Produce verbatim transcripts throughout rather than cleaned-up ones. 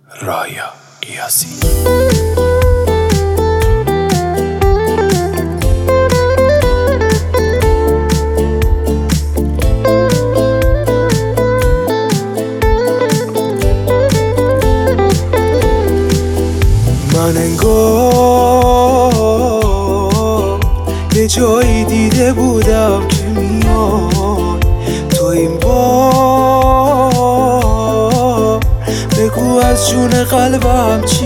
رایا قیاسی. من انگار یه جایی دیده بودم که میاد تو این بار، بگو از جون قلبم چی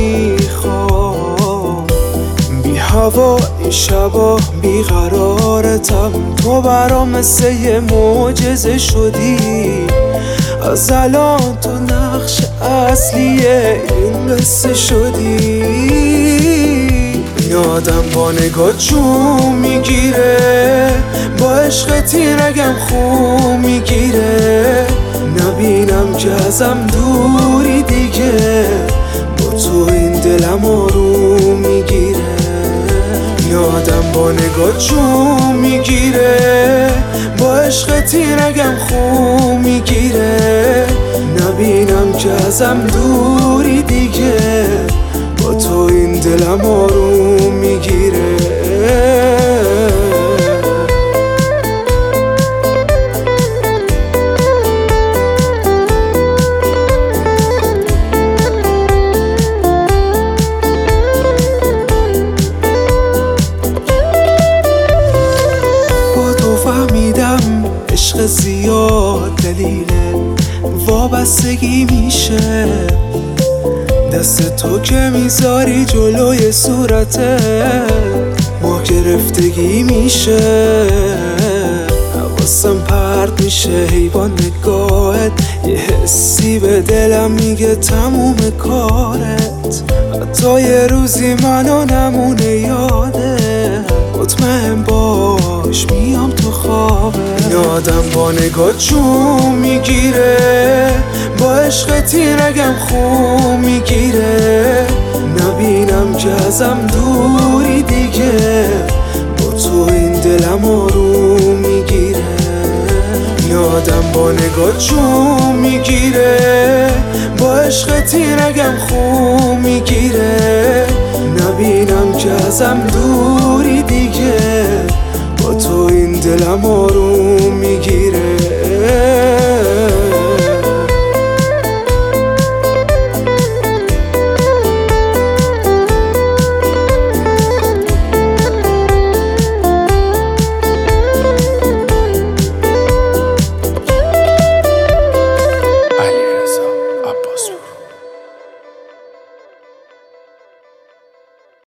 میخواد. بی هوا این شبا بی قرارتم، تو برام مثل یه معجزه شدی. از الان تو نقش اصلی این قصه شدی. یادم با نگاه جون میگیره، با عشق تیرگم خون میگیره. نبینم که ازم دوری دیگه، با تو این دلم آروم میگیره. یادم با نگاه جون میگیره، با عشق تیرگم خون میگیره. نبینم که ازم دوری دیگه، با تو این دلم آروم میگیره. عشق زیاد دلیله وابستگی میشه، دست تو که میذاری جلوی صورته ما گرفتگی میشه. حواسم پرد میشه حیوان نگاهت، یه حسی به دلم میگه تموم کارت. حتی یه روزی منو نمونه یاده، مطمئن باش میام تو خوابه. یادم با نگاه جون میگیره، با عشق تیرگم خون میگیره. نبینم که ازم دوری دیگه، با تو این دلم آروم میگیره. یادم با نگاه جون میگیره، با عشق تیرگم خون میگیره. نبینم که ازم دوری دیگه، با تو این دلم آروم میگیره.